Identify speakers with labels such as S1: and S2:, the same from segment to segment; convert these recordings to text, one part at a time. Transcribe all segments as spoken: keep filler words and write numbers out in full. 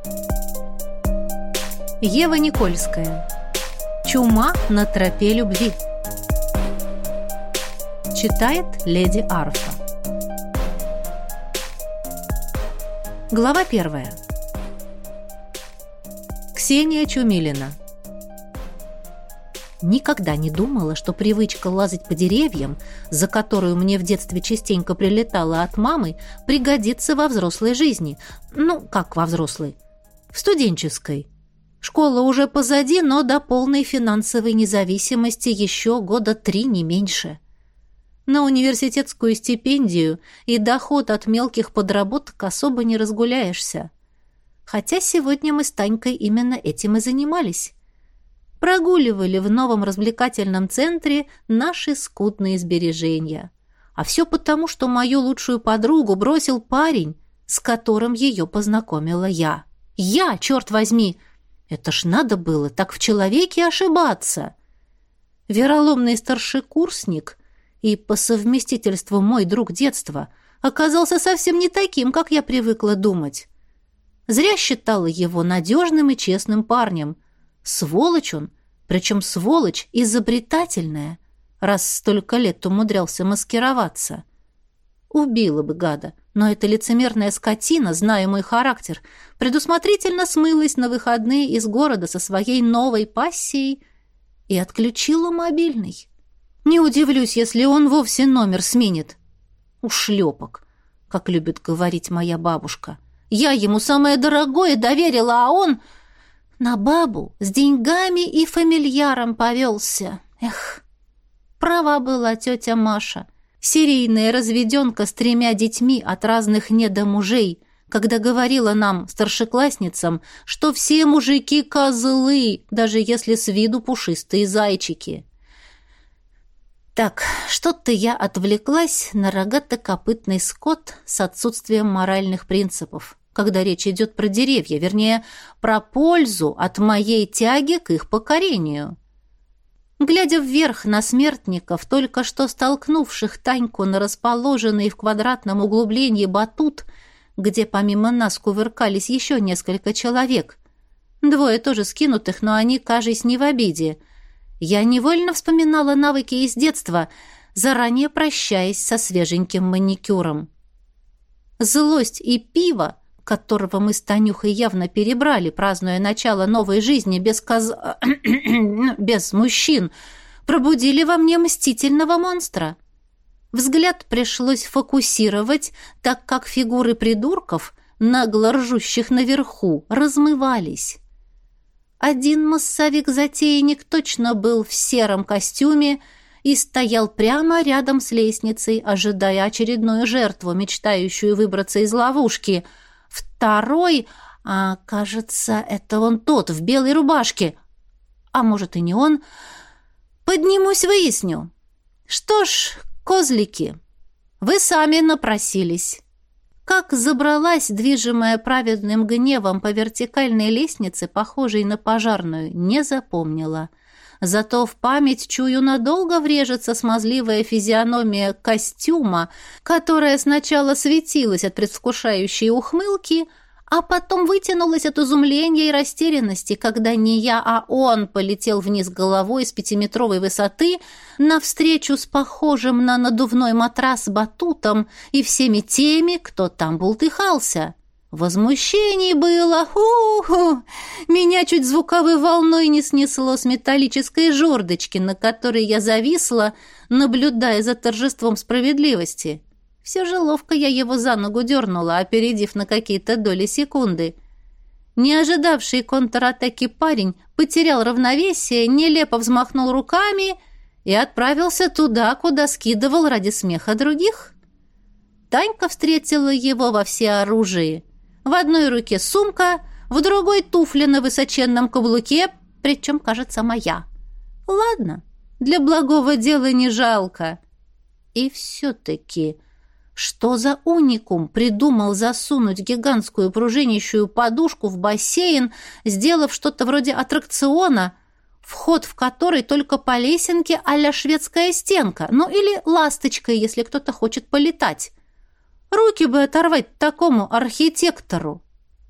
S1: Ева Никольская. Чума на тропе любви. Читает леди Арфа. Глава первая. Ксения Чумилина. Никогда не думала, что привычка лазать по деревьям, за которую мне в детстве частенько прилетала от мамы, пригодится во взрослой жизни. Ну, как во взрослой? В студенческой. Школа уже позади, но до полной финансовой независимости еще года три, не меньше. На университетскую стипендию и доход от мелких подработок особо не разгуляешься. Хотя сегодня мы с Танькой именно этим и занимались. Прогуливали в новом развлекательном центре наши скудные сбережения. А все потому, что мою лучшую подругу бросил парень, с которым ее познакомила я. Я, черт возьми! Это ж надо было так в человеке ошибаться. Вероломный старшекурсник и по совместительству мой друг детства оказался совсем не таким, как я привыкла думать. Зря считала его надежным и честным парнем. Сволочь он, причем сволочь изобретательная, раз столько лет умудрялся маскироваться. Убила бы гада, но эта лицемерная скотина, зная мой характер, предусмотрительно смылась на выходные из города со своей новой пассией и отключила мобильный. Не удивлюсь, если он вовсе номер сменит. Ушлепок, как любит говорить моя бабушка. Я ему самое дорогое доверила, а он на бабу с деньгами и фамильяром повелся. Эх, права была тетя Маша. Серийная разведенка с тремя детьми от разных недомужей, когда говорила нам, старшеклассницам, что все мужики козлы, даже если с виду пушистые зайчики. Так, что-то я отвлеклась на рогато-копытный скот с отсутствием моральных принципов, когда речь идет про деревья, вернее, про пользу от моей тяги к их покорению. Глядя вверх на смертников, только что столкнувших Таньку на расположенный в квадратном углублении батут, где помимо нас кувыркались еще несколько человек, двое тоже скинутых, но они, кажись, не в обиде, я невольно вспоминала навыки из детства, заранее прощаясь со свеженьким маникюром. Злость и пиво, которого мы с Танюхой явно перебрали, празднуя начало новой жизни без коз... без мужчин, пробудили во мне мстительного монстра. Взгляд пришлось фокусировать, так как фигуры придурков, нагло ржущих наверху, размывались. Один массовик-затейник точно был в сером костюме и стоял прямо рядом с лестницей, ожидая очередную жертву, мечтающую выбраться из ловушки. Второй, а, кажется, это он тот, в белой рубашке. А может, и не он. Поднимусь, выясню. Что ж, козлики, вы сами напросились. Как забралась, движимая праведным гневом по вертикальной лестнице, похожей на пожарную, не запомнила. Зато в память, чую, надолго врежется смазливая физиономия костюма, которая сначала светилась от предвкушающей ухмылки, а потом вытянулась от изумления и растерянности, когда не я, а он полетел вниз головой с пятиметровой высоты навстречу с похожим на надувной матрас батутом и всеми теми, кто там бултыхался. Возмущений было, ху-ху, меня чуть звуковой волной не снесло с металлической жердочки, на которой я зависла, наблюдая за торжеством справедливости. Все же ловко я его за ногу дернула, опередив на какие-то доли секунды. Не ожидавший контратаки парень потерял равновесие, нелепо взмахнул руками и отправился туда, куда скидывал ради смеха других. Танька встретила его во всеоружии. В одной руке сумка, в другой туфля на высоченном каблуке, причем, кажется, моя. Ладно, для благого дела не жалко. И все-таки, что за уникум придумал засунуть гигантскую пружинящую подушку в бассейн, сделав что-то вроде аттракциона, вход в который только по лесенке а-ля шведская стенка, ну или ласточкой, если кто-то хочет полетать. Руки бы оторвать такому архитектору.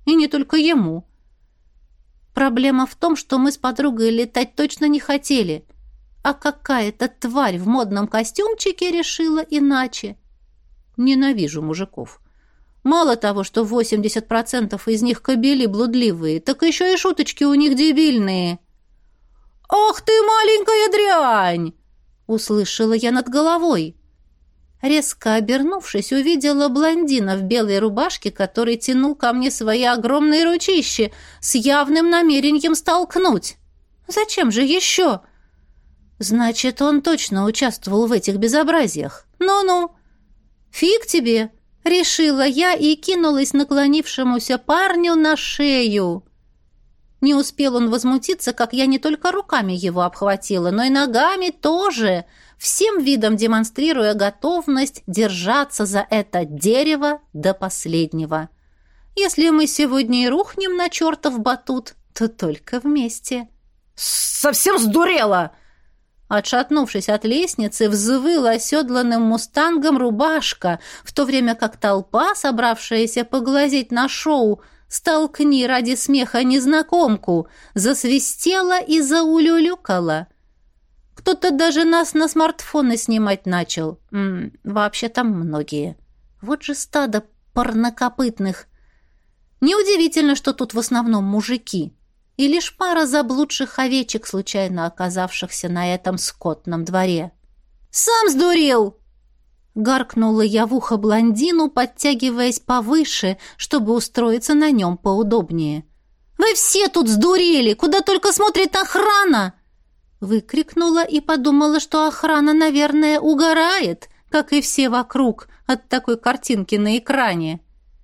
S1: И не только ему. Проблема в том, что мы с подругой летать точно не хотели, а какая-то тварь в модном костюмчике решила иначе. Ненавижу мужиков. Мало того, что восемьдесят процентов из них кобели блудливые, так еще и шуточки у них дебильные. «Ах ты, маленькая дрянь!» — услышала я над головой. Резко обернувшись, увидела блондина в белой рубашке, который тянул ко мне свои огромные ручищи с явным намерением столкнуть. Зачем же еще? Значит, он точно участвовал в этих безобразиях. Ну-ну. Фиг тебе, решила я и кинулась наклонившемуся парню на шею. Не успел он возмутиться, как я не только руками его обхватила, но и ногами тоже, всем видом демонстрируя готовность держаться за это дерево до последнего. Если мы сегодня и рухнем на чертов батут, то только вместе. «Совсем сдурела!» Отшатнувшись от лестницы, взвыл оседланным мустангом рубашка, в то время как толпа, собравшаяся поглазеть на шоу, «Столкни ради смеха незнакомку», засвистела и заулюлюкала. Кто-то даже нас на смартфоны снимать начал. М-м, вообще там многие. Вот же стадо парнокопытных. Неудивительно, что тут в основном мужики. И лишь пара заблудших овечек, случайно оказавшихся на этом скотном дворе. «Сам сдурел!» Гаркнула я в ухо блондину, подтягиваясь повыше, чтобы устроиться на нем поудобнее. «Вы все тут сдурели! Куда только смотрит охрана!» Выкрикнула и подумала, что охрана, наверное, угорает, как и все вокруг, от такой картинки на экране.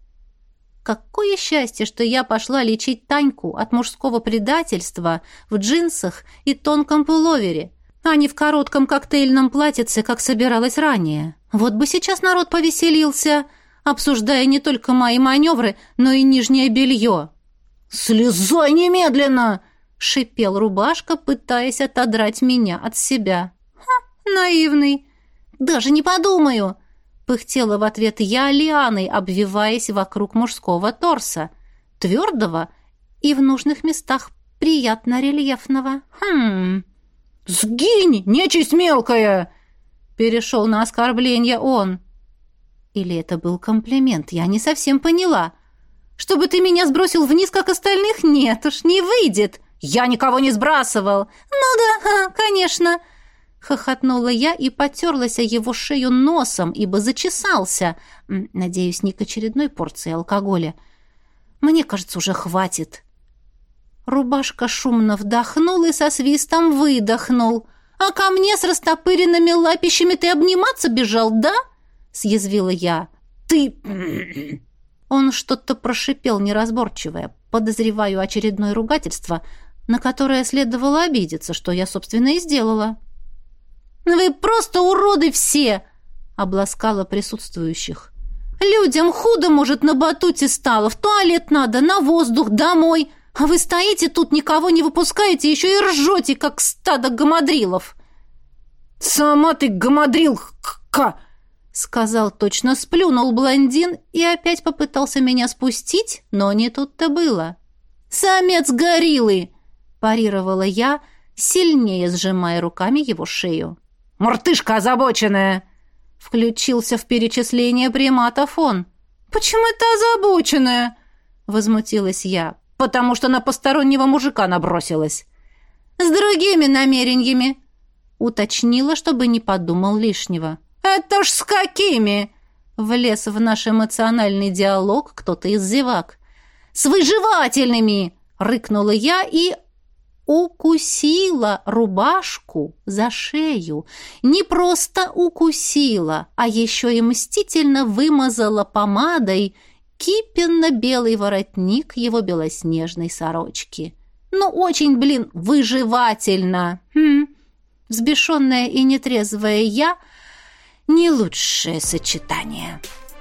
S1: Какое счастье, что я пошла лечить Таньку от мужского предательства в джинсах и тонком пуловере, а не в коротком коктейльном платьице, как собиралась ранее. Вот бы сейчас народ повеселился, обсуждая не только мои маневры, но и нижнее белье. «Слезай немедленно!» — шипел рубашка, пытаясь отодрать меня от себя. «Ха, наивный! Даже не подумаю!» Пыхтела в ответ я лианой, обвиваясь вокруг мужского торса, твердого и в нужных местах приятно рельефного. «Хм... Сгинь, нечисть мелкая!» Перешел на оскорбление он. Или это был комплимент, я не совсем поняла. «Чтобы ты меня сбросил вниз, как остальных? Нет уж, не выйдет!» «Я никого не сбрасывал!» «Ну да, конечно!» Хохотнула я и потерлась о его шею носом, ибо зачесался. Надеюсь, не к очередной порции алкоголя. Мне кажется, уже хватит. Рубашка шумно вдохнул и со свистом выдохнул. «А ко мне с растопыренными лапищами ты обниматься бежал, да?» Съязвила я. «Ты...» Он что-то прошипел неразборчивое. Подозреваю очередное ругательство, на которое следовало обидеться, что я, собственно, и сделала. «Вы просто уроды все!» — обласкала присутствующих. «Людям худо, может, на батуте стало, в туалет надо, на воздух, домой, а вы стоите тут, никого не выпускаете, еще и ржете, как стадо гамадрилов!» «Сама ты гамадрилка!» — сказал, точно сплюнул блондин и опять попытался меня спустить, но не тут-то было. «Самец гориллы!» — парировала я, сильнее сжимая руками его шею. «Мартышка озабоченная!» — включился в перечисление приматов он. «Почему это озабоченная?» — возмутилась я. «Потому что на постороннего мужика набросилась». «С другими намерениями!» — уточнила, чтобы не подумал лишнего. «Это ж с какими?» — влез в наш эмоциональный диалог кто-то из зевак. «С выживательными!» — рыкнула я и... укусила рубашку за шею. Не просто укусила, а еще и мстительно вымазала помадой кипенно-белый воротник его белоснежной сорочки. Ну, очень, блин, выживательно. Хм. Взбешенная и нетрезвая я — не лучшее сочетание.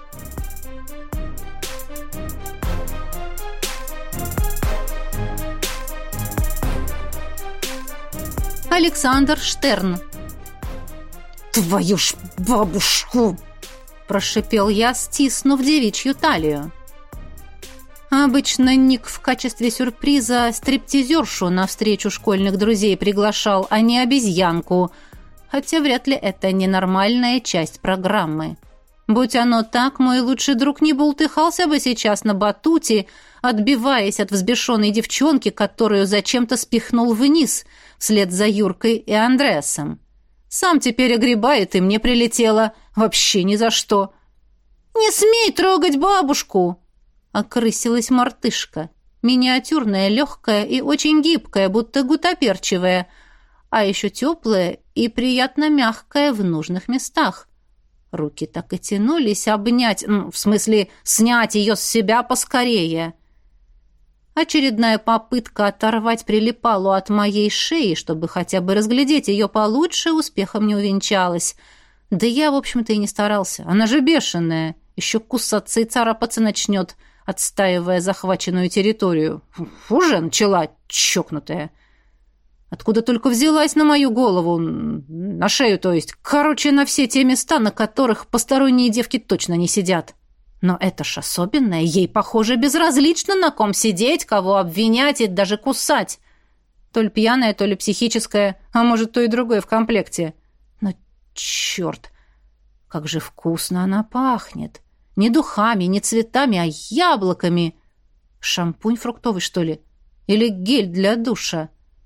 S1: Александр Штерн. «Твою ж бабушку!» — прошипел я, стиснув девичью талию. Обычно Ник в качестве сюрприза стриптизершу на встречу школьных друзей приглашал, а не обезьянку. Хотя вряд ли это ненормальная часть программы. Будь оно так, мой лучший друг не бултыхался бы сейчас на батуте, отбиваясь от взбешенной девчонки, которую зачем-то спихнул вниз, вслед за Юркой и Андреасом. Сам теперь огребает, и мне прилетело. Вообще ни за что. «Не смей трогать бабушку!» Окрысилась мартышка. Миниатюрная, легкая и очень гибкая, будто гутоперчивая, а еще теплая и приятно мягкая в нужных местах. Руки так и тянулись обнять, ну, в смысле, снять ее с себя поскорее. Очередная попытка оторвать прилипалу от моей шеи, чтобы хотя бы разглядеть ее получше, успехом не увенчалась. Да я, в общем-то, и не старался. Она же бешеная. Еще кусаться и царапаться начнет, отстаивая захваченную территорию. Уже начала, чокнутая. Откуда только взялась на мою голову, на шею, то есть. Короче, на все те места, на которых посторонние девки точно не сидят. Но это ж особенное. Ей, похоже, безразлично, на ком сидеть, кого обвинять и даже кусать. То ли пьяная, то ли психическая, а может, то и другое в комплекте. Но черт, как же вкусно она пахнет. Не духами, не цветами, а яблоками. Шампунь фруктовый, что ли? Или гель для душа?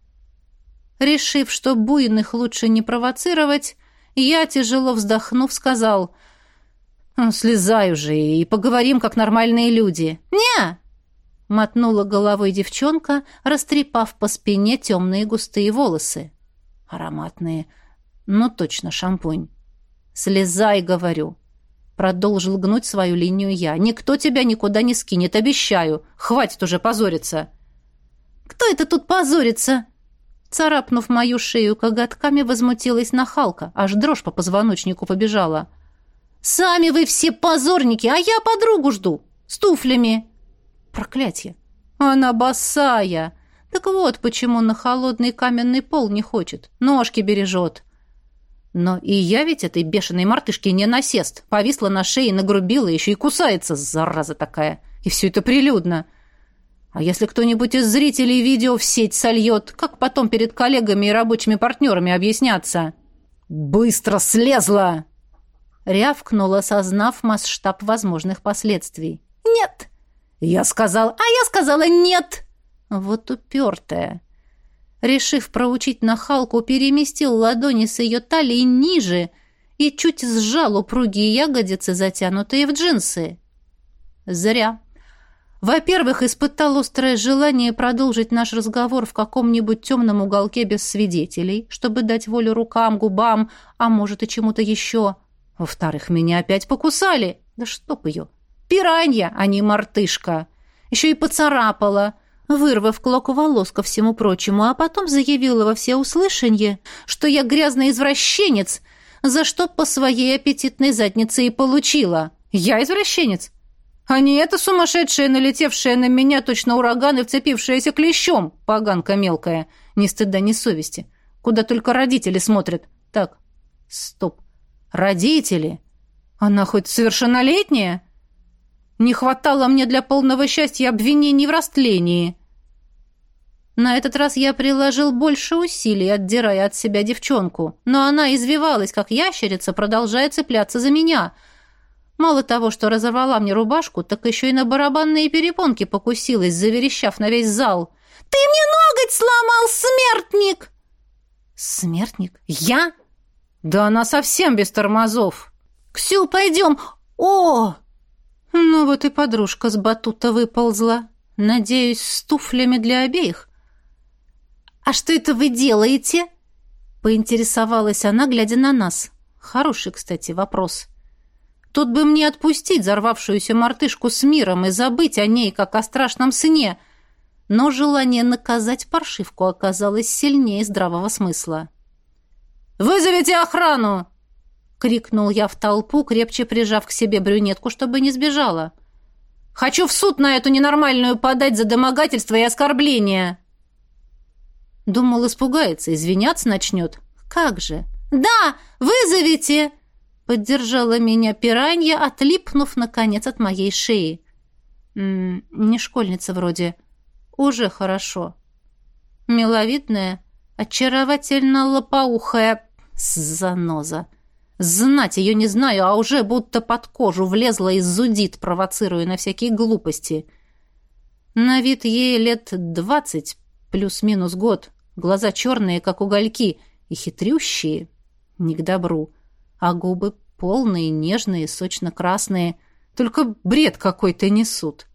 S1: Решив, что буйных лучше не провоцировать, я, тяжело вздохнув, сказал: «Слезай уже и поговорим, как нормальные люди». «Не!» — мотнула головой девчонка, растрепав по спине темные густые волосы. Ароматные. Ну, точно, шампунь. «Слезай, — говорю». Продолжил гнуть свою линию я. «Никто тебя никуда не скинет, обещаю. Хватит уже позориться». «Кто это тут позорится?» Царапнув мою шею коготками, возмутилась нахалка. Аж дрожь по позвоночнику побежала. «Сами вы все позорники, а я подругу жду. С туфлями». Проклятье. Она босая. Так вот, почему на холодный каменный пол не хочет. Ножки бережет. Но и я ведь этой бешеной мартышке не насест. Повисла на шее, нагрубила, еще и кусается, зараза такая. И все это прилюдно. А если кто-нибудь из зрителей видео в сеть сольет, как потом перед коллегами и рабочими партнерами объясняться? «Быстро слезла!» Рявкнула, осознав масштаб возможных последствий. «Нет!» «Я сказал, а я сказала нет!» Вот упертая. Решив проучить нахалку, переместил ладони с ее талии ниже и чуть сжал упругие ягодицы, затянутые в джинсы. Зря. Во-первых, испытал острое желание продолжить наш разговор в каком-нибудь темном уголке без свидетелей, чтобы дать волю рукам, губам, а может и чему-то еще. Во-вторых, меня опять покусали. Да чтоб ее. Пиранья, а не мартышка. Еще и поцарапала, вырвав клок волос ко всему прочему, а потом заявила во всеуслышание, что я грязный извращенец, за что по своей аппетитной заднице и получила. Я извращенец? А не эта сумасшедшая, налетевшая на меня точно ураган и вцепившаяся клещом, поганка мелкая, ни стыда, ни совести. Куда только родители смотрят. Так, стоп. Родители? Она хоть совершеннолетняя? Не хватало мне для полного счастья обвинений в растлении. На этот раз я приложил больше усилий, отдирая от себя девчонку, но она извивалась, как ящерица, продолжая цепляться за меня. Мало того, что разорвала мне рубашку, так еще и на барабанные перепонки покусилась, заверещав на весь зал. «Ты мне ноготь сломал, смертник!» «Смертник? Я? Да она совсем без тормозов!» «Ксю, пойдем! О!» Ну вот и подружка с батута выползла. Надеюсь, с туфлями для обеих. «А что это вы делаете?» Поинтересовалась она, глядя на нас. Хороший, кстати, вопрос. Тут бы мне отпустить взорвавшуюся мартышку с миром и забыть о ней, как о страшном сне. Но желание наказать паршивку оказалось сильнее здравого смысла. «Вызовите охрану!» — крикнул я в толпу, крепче прижав к себе брюнетку, чтобы не сбежала. «Хочу в суд на эту ненормальную подать за домогательство и оскорбление!» Думал, испугается, извиняться начнет. «Как же!» «Да, вызовите!» — поддержала меня пиранья, отлипнув, наконец, от моей шеи. М-м, не школьница вроде. Уже хорошо. Миловидная, очаровательно лопоухая заноза. Знать ее не знаю, а уже будто под кожу влезла и зудит, провоцируя на всякие глупости. На вид ей лет двадцать, плюс-минус год. Глаза черные, как угольки, и хитрющие, не к добру. А губы полные, нежные, сочно-красные. Только бред какой-то несут.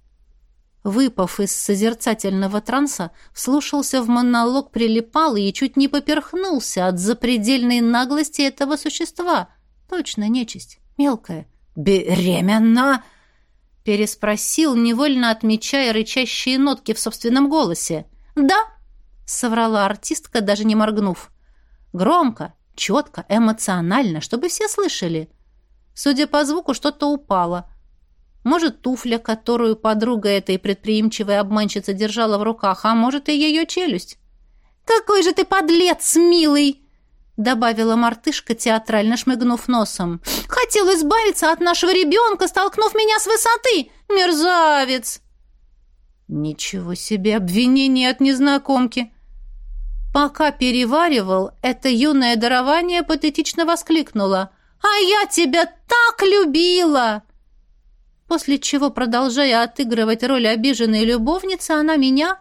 S1: Выпав из созерцательного транса, вслушался в монолог прилипалый и чуть не поперхнулся от запредельной наглости этого существа. Точно нечисть, мелкая. «Беременна?» — переспросил, невольно отмечая рычащие нотки в собственном голосе. «Да», — соврала артистка, даже не моргнув. Громко, четко, эмоционально, чтобы все слышали. Судя по звуку, что-то упало. Может, туфля, которую подруга этой предприимчивой обманщицы держала в руках, а может, и ее челюсть. «Какой же ты подлец, милый!» — добавила мартышка, театрально шмыгнув носом. «Хотел избавиться от нашего ребенка, столкнув меня с высоты! Мерзавец!» Ничего себе обвинение от незнакомки! Пока переваривал, это юное дарование патетично воскликнуло. «А я тебя так любила!» После чего, продолжая отыгрывать роль обиженной любовницы, она меня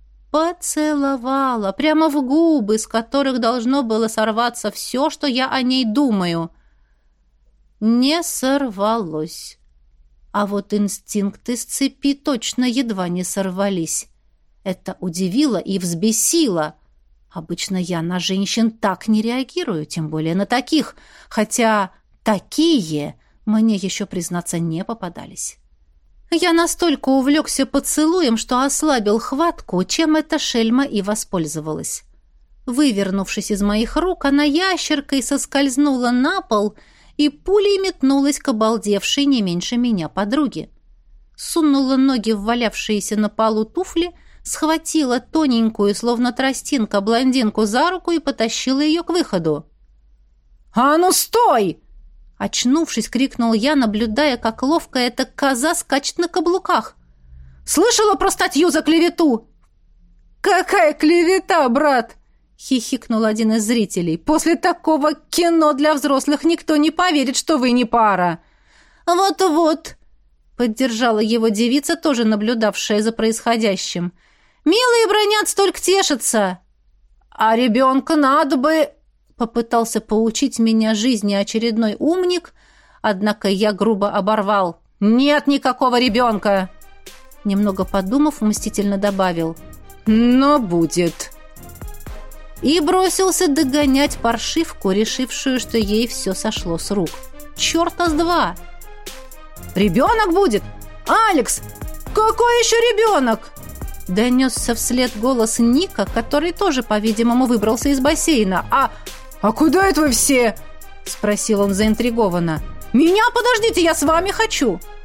S1: поцеловала прямо в губы, с которых должно было сорваться все, что я о ней думаю. Не сорвалось. А вот инстинкты с цепи точно едва не сорвались. Это удивило и взбесило. Обычно я на женщин так не реагирую, тем более на таких, хотя такие мне еще, признаться, не попадались. Я настолько увлекся поцелуем, что ослабил хватку, чем эта шельма и воспользовалась. Вывернувшись из моих рук, она ящеркой соскользнула на пол и пулей метнулась к обалдевшей не меньше меня подруге. Сунула ноги в валявшиеся на полу туфли, схватила тоненькую, словно тростинка, блондинку за руку и потащила ее к выходу. «А ну стой!» Очнувшись, крикнул я, наблюдая, как ловко эта коза скачет на каблуках. «Слышала про статью за клевету?» «Какая клевета, брат?» — хихикнул один из зрителей. «После такого кино для взрослых никто не поверит, что вы не пара». «Вот-вот», — поддержала его девица, тоже наблюдавшая за происходящим. «Милые бронят, столько тешатся». «А ребенка надо бы...» Попытался поучить меня жизни очередной умник, однако я грубо оборвал. «Нет никакого ребенка!» Немного подумав, мстительно добавил. «Но будет!» И бросился догонять паршивку, решившую, что ей все сошло с рук. «Черта с два!» «Ребенок будет? Алекс! Какой еще ребенок?» Донесся вслед голос Ника, который тоже, по-видимому, выбрался из бассейна. «А... «А куда это вы все?» — спросил он заинтригованно. «Меня подождите, я с вами хочу!»